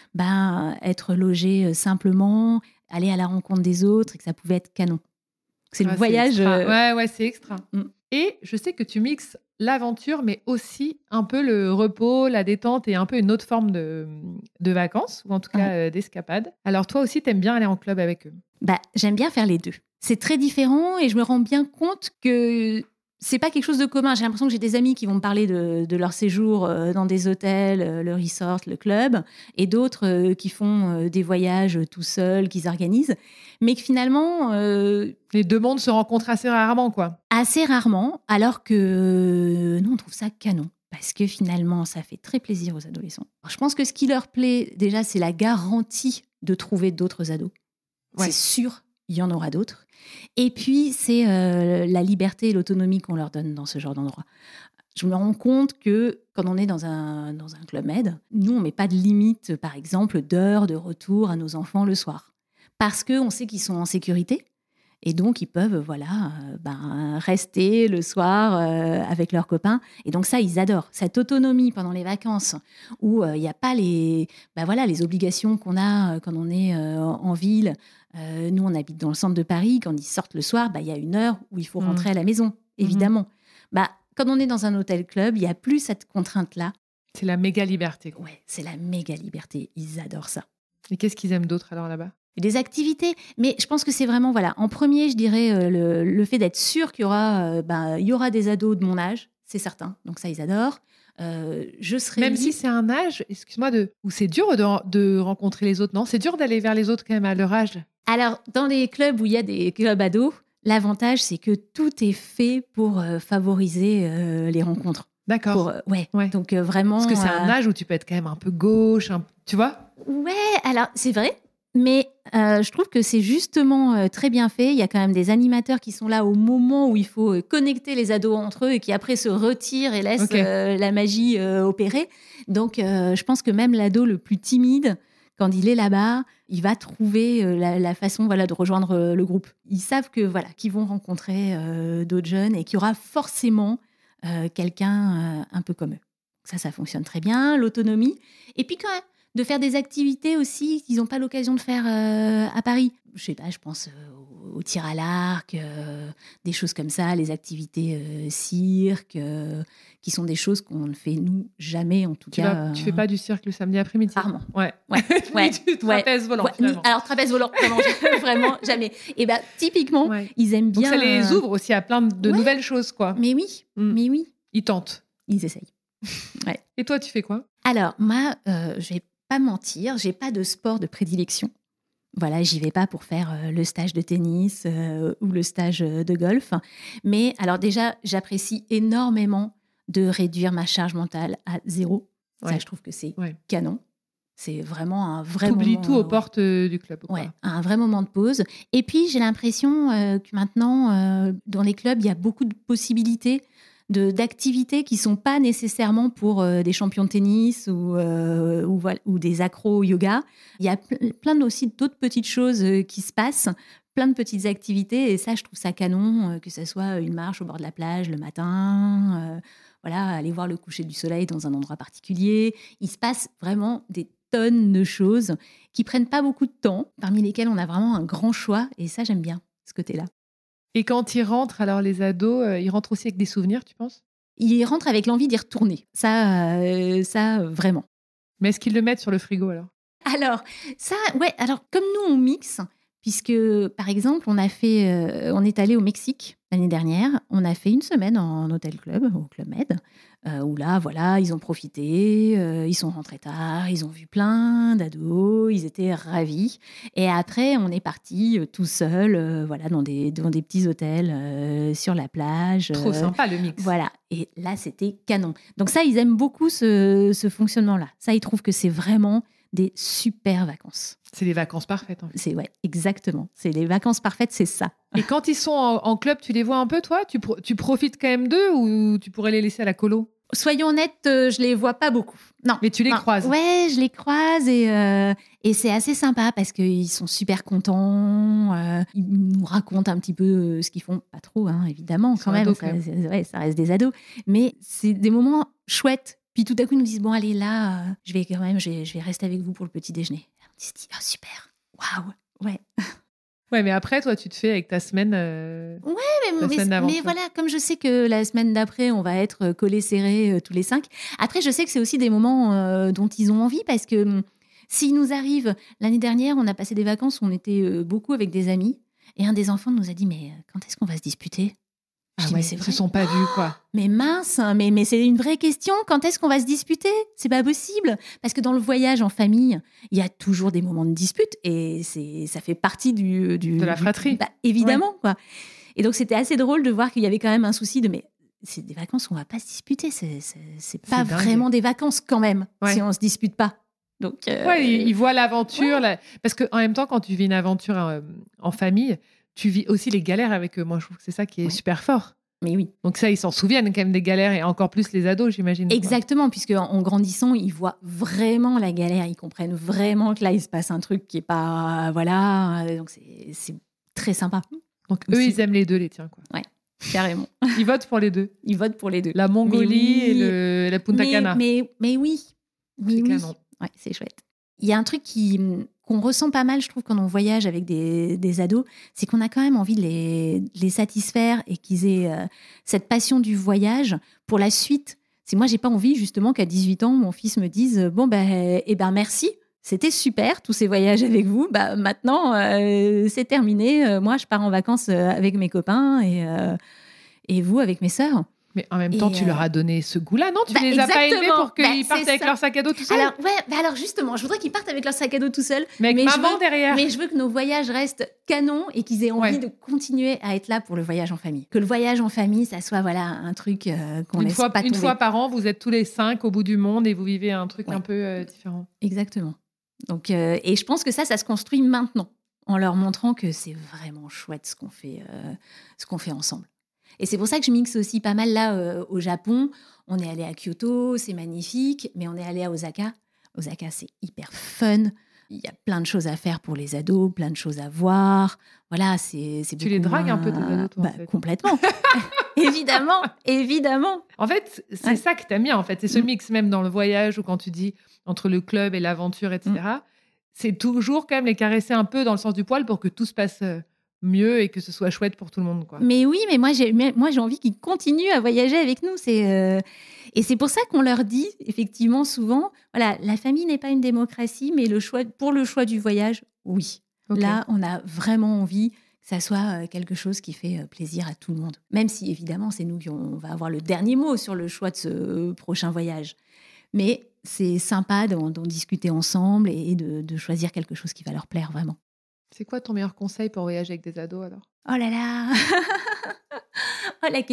être logé simplement, aller à la rencontre des autres et que ça pouvait être canon. C'est le voyage... Ouais, c'est extra. Et je sais que tu mixes l'aventure, mais aussi un peu le repos, la détente et un peu une autre forme de vacances, ou en tout cas d'escapade. Alors toi aussi, t'aimes bien aller en club avec eux? J'aime bien faire les deux. C'est très différent et je me rends bien compte que c'est pas quelque chose de commun. J'ai l'impression que j'ai des amis qui vont me parler de leur séjour dans des hôtels, le resort, le club, et d'autres qui font des voyages tout seuls, qu'ils organisent. Mais que finalement... les deux mondes se rencontrent assez rarement, quoi. Assez rarement, alors que nous, on trouve ça canon. Parce que finalement, ça fait très plaisir aux adolescents. Alors, je pense que ce qui leur plaît, déjà, c'est la garantie de trouver d'autres ados. Ouais. C'est sûr, il y en aura d'autres. Et puis, c'est la liberté et l'autonomie qu'on leur donne dans ce genre d'endroit. Je me rends compte que quand on est dans un club med, nous, on ne met pas de limite, par exemple, d'heures de retour à nos enfants le soir. Parce qu'on sait qu'ils sont en sécurité. Et donc, ils peuvent rester le soir avec leurs copains. Et donc ça, ils adorent. Cette autonomie pendant les vacances où il n'y a pas les obligations qu'on a quand on est en ville. Nous, on habite dans le centre de Paris. Quand ils sortent le soir, il y a une heure où il faut rentrer à la maison, évidemment. Quand on est dans un hôtel-club, il n'y a plus cette contrainte-là. C'est la méga liberté. Ouais, c'est la méga liberté. Ils adorent ça. Et qu'est-ce qu'ils aiment d'autre alors là-bas ? Des activités, mais je pense que c'est vraiment, en premier, je dirais le fait d'être sûr qu'il y aura des ados de mon âge, c'est certain, donc ça, ils adorent. Même si c'est un âge, excuse-moi, où c'est dur de rencontrer les autres, non ? C'est dur d'aller vers les autres quand même à leur âge. Alors, dans les clubs où il y a des clubs ados, l'avantage, c'est que tout est fait pour favoriser les rencontres. D'accord. Ouais. Donc vraiment... Parce que c'est un âge où tu peux être quand même un peu gauche, tu vois ? Ouais, alors c'est vrai. Mais je trouve que c'est justement très bien fait. Il y a quand même des animateurs qui sont là au moment où il faut connecter les ados entre eux et qui après se retirent et laissent la magie opérer. Donc, je pense que même l'ado le plus timide, quand il est là-bas, il va trouver la façon de rejoindre le groupe. Ils savent qu'ils vont rencontrer d'autres jeunes et qu'il y aura forcément quelqu'un un peu comme eux. Ça fonctionne très bien. L'autonomie. Et puis quand même, de faire des activités aussi qu'ils n'ont pas l'occasion de faire à Paris. Je sais pas, je pense au tir à l'arc, des choses comme ça, les activités cirque, qui sont des choses qu'on ne fait, nous, jamais, en tout cas. Tu fais pas du cirque le samedi après-midi ? Rarement. Ouais. Du trapèze volant, finalement. Alors, trapèze volant, vraiment, jamais. Et typiquement, ils aiment bien... Donc, ça les ouvre aussi à plein de nouvelles choses, quoi. Mais oui. Ils tentent. Ils essayent. Ouais. Et toi, tu fais quoi ? Alors, moi, je vais pas mentir, j'ai pas de sport de prédilection. Voilà, j'y vais pas pour faire le stage de tennis ou le stage de golf. Mais alors déjà, j'apprécie énormément de réduire ma charge mentale à 0. Ça, je trouve que c'est canon. C'est vraiment un vrai moment... T'oublies tout aux portes du club. Ouais, un vrai moment de pause. Et puis, j'ai l'impression que maintenant, dans les clubs, il y a beaucoup de possibilités d'activités qui ne sont pas nécessairement pour des champions de tennis ou des accro-yoga. Il y a plein aussi d'autres petites choses qui se passent, plein de petites activités. Et ça, je trouve ça canon, que ce soit une marche au bord de la plage le matin. voilà, aller voir le coucher du soleil dans un endroit particulier. Il se passe vraiment des tonnes de choses qui prennent pas beaucoup de temps, parmi lesquelles on a vraiment un grand choix. Et ça, j'aime bien, ce côté-là. Et quand ils rentrent, alors les ados, ils rentrent aussi avec des souvenirs, tu penses? Ils rentrent avec l'envie d'y retourner. Ça, vraiment. Mais est-ce qu'ils le mettent sur le frigo alors? Alors, ça, ouais, alors comme nous, on mixe, puisque, par exemple, on est allé au Mexique l'année dernière, on a fait une semaine en hôtel club, au Club Med, où là, voilà, ils ont profité, ils sont rentrés tard, ils ont vu plein d'ados, ils étaient ravis. Et après, on est parti tout seul, voilà, dans des petits hôtels sur la plage. Trop sympa le mix. Voilà, et là, c'était canon. Donc ça, ils aiment beaucoup ce fonctionnement-là. Ça, ils trouvent que c'est vraiment des super vacances. C'est des vacances parfaites. En fait. Ouais, exactement. C'est les vacances parfaites, c'est ça. Et quand ils sont en club, tu les vois un peu, toi? Tu profites quand même d'eux ou tu pourrais les laisser à la colo? Soyons honnêtes, je les vois pas beaucoup. Non. Mais tu les croises? Ouais, je les croise et c'est assez sympa parce qu'ils sont super contents. Ils nous racontent un petit peu ce qu'ils font. Pas trop, hein, évidemment, quand même. Ça reste des ados. Mais c'est des moments chouettes. Puis tout à coup, ils nous disent, bon, allez, là, je vais rester avec vous pour le petit déjeuner. On se dit, oh, super, waouh, ouais. Ouais, mais après, toi, tu te fais avec ta semaine. Mais voilà, comme je sais que la semaine d'après, on va être collés serrés tous les 5. Après, je sais que c'est aussi des moments dont ils ont envie parce que s'il nous arrive, l'année dernière, on a passé des vacances où on était beaucoup avec des amis et un des enfants nous a dit, mais quand est-ce qu'on va se disputer? Ah ouais, ils se sont pas vus, quoi. Mais mince, mais c'est une vraie question. Quand est-ce qu'on va se disputer? C'est pas possible. Parce que dans le voyage en famille, il y a toujours des moments de dispute et ça fait partie de la fratrie. Évidemment, ouais. Quoi. Et donc, c'était assez drôle de voir qu'il y avait quand même un souci de mais c'est des vacances où on va pas se disputer. C'est pas vraiment des vacances quand même si on se dispute pas. Donc, ils voient l'aventure. Parce qu'en même temps, quand tu vis une aventure en famille, tu vis aussi les galères avec eux. Moi, je trouve que c'est ça qui est super fort. Mais oui. Donc ça, ils s'en souviennent quand même des galères et encore plus les ados, j'imagine. Exactement, puisque en grandissant, ils voient vraiment la galère. Ils comprennent vraiment que là, il se passe un truc qui est pas... Voilà. Donc, c'est très sympa. Donc eux, ils aiment les deux, les tiens, quoi. Ouais, carrément. Ils votent pour les deux. Ils votent pour les deux. La Mongolie et la Punta Cana. Mais oui. C'est canon. Ouais, c'est chouette. Il y a un truc qu'on ressent pas mal, je trouve, quand on voyage avec des ados, c'est qu'on a quand même envie de les satisfaire et qu'ils aient cette passion du voyage pour la suite. Moi, j'ai pas envie, justement, qu'à 18 ans, mon fils me dise « Bon, merci, c'était super, tous ces voyages avec vous. Maintenant, c'est terminé. Moi, je pars en vacances avec mes copains et vous avec mes sœurs. » Mais en même temps, tu leur as donné ce goût-là, non? Tu les as pas élevés pour qu'ils partent avec leur sac à dos tout seul? Alors justement, je voudrais qu'ils partent avec leur sac à dos tout seul. Mais avec maman derrière. Mais je veux que nos voyages restent canons et qu'ils aient envie de continuer à être là pour le voyage en famille. Que le voyage en famille, ça soit un truc qu'on laisse pas tomber. Une fois par an, vous êtes tous les 5 au bout du monde et vous vivez un truc un peu différent. Exactement. Donc, et je pense que ça se construit maintenant, en leur montrant que c'est vraiment chouette ce qu'on fait ensemble. Et c'est pour ça que je mixe aussi pas mal là au Japon. On est allé à Kyoto, c'est magnifique, mais on est allé à Osaka. Osaka, c'est hyper fun. Il y a plein de choses à faire pour les ados, plein de choses à voir. Voilà, c'est tu les dragues un peu tes ados, toi, en fait. Complètement. évidemment. En fait, c'est ça que t'as mis, en fait. C'est ce mix même dans le voyage ou quand tu dis entre le club et l'aventure, etc. C'est toujours quand même les caresser un peu dans le sens du poil pour que tout se passe mieux et que ce soit chouette pour tout le monde, quoi. Mais oui, mais moi j'ai envie qu'ils continuent à voyager avec nous. Et c'est pour ça qu'on leur dit effectivement souvent, voilà, la famille n'est pas une démocratie, mais pour le choix du voyage, oui. Okay. Là, on a vraiment envie que ça soit quelque chose qui fait plaisir à tout le monde. Même si évidemment, c'est nous qui on va avoir le dernier mot sur le choix de ce prochain voyage. Mais c'est sympa d'en discuter ensemble et de choisir quelque chose qui va leur plaire vraiment. C'est quoi ton meilleur conseil pour voyager avec des ados alors? Oh là là. Oh, la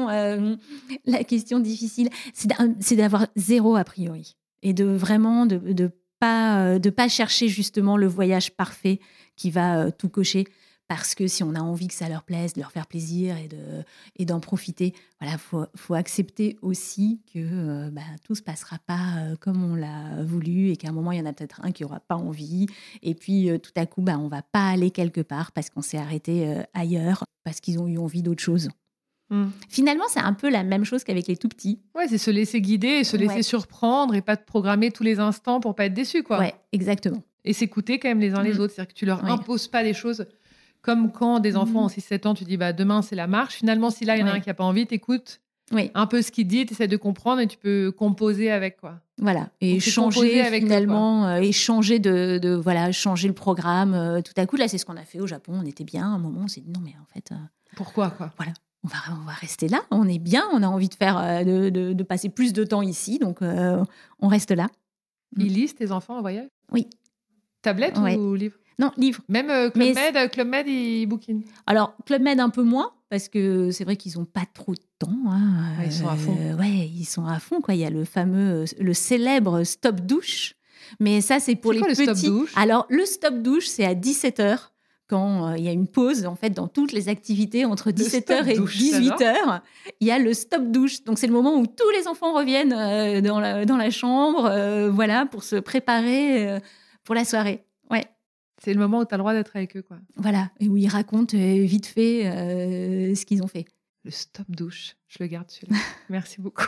question difficile. C'est d'avoir zéro a priori et de vraiment de pas chercher justement le voyage parfait qui va tout cocher. Parce que si on a envie que ça leur plaise, de leur faire plaisir et d'en profiter, voilà, faut accepter aussi que tout ne se passera pas comme on l'a voulu et qu'à un moment, il y en a peut-être un qui n'aura pas envie. Et puis, tout à coup, on ne va pas aller quelque part parce qu'on s'est arrêté ailleurs, parce qu'ils ont eu envie d'autre chose. Finalement, c'est un peu la même chose qu'avec les tout petits. Ouais, c'est se laisser guider et se laisser surprendre et pas te programmer tous les instants pour pas être déçu, quoi. Ouais, exactement. Et s'écouter quand même les uns les autres. C'est-à-dire que tu leur imposes pas des choses comme quand des enfants ont 6-7 ans, tu dis demain c'est la marche. Finalement, si là il y en a un qui a pas envie, t'écoutes un peu ce qu'il dit, t'essaies de comprendre et tu peux composer avec, quoi. Voilà, et changer finalement, et changer changer le programme. Tout à coup, là, c'est ce qu'on a fait au Japon. On était bien. À un moment, on s'est dit non, mais en fait, pourquoi, quoi. Voilà, on va rester là. On est bien. On a envie de faire, de passer plus de temps ici, donc on reste là. Ils lisent tes enfants en voyage? Oui. Tablette ou livre? Non, livre. Même Club Med, ils bouquinent. Alors, Club Med, un peu moins, parce que c'est vrai qu'ils n'ont pas trop de temps. Ils sont à fond. Ils sont à fond, quoi. Il y a le célèbre stop douche. Mais ça, c'est pour les petits. Stop douche? Alors, le stop douche, c'est à 17h, quand il y a une pause, en fait, dans toutes les activités, entre 17h et 18h. Il y a le stop douche. Donc, c'est le moment où tous les enfants reviennent dans la chambre, pour se préparer pour la soirée. Ouais. C'est le moment où tu as le droit d'être avec eux, quoi. Voilà, et où ils racontent vite fait ce qu'ils ont fait. Le stop douche, je le garde celui-là. Merci beaucoup.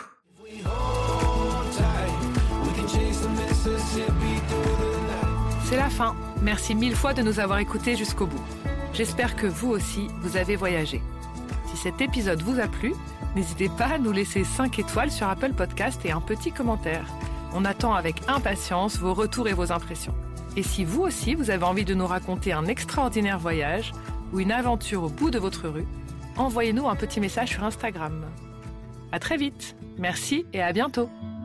C'est la fin. Merci 1000 fois de nous avoir écoutés jusqu'au bout. J'espère que vous aussi, vous avez voyagé. Si cet épisode vous a plu, n'hésitez pas à nous laisser 5 étoiles sur Apple Podcast et un petit commentaire. On attend avec impatience vos retours et vos impressions. Et si vous aussi, vous avez envie de nous raconter un extraordinaire voyage ou une aventure au bout de votre rue, envoyez-nous un petit message sur Instagram. À très vite. Merci et à bientôt.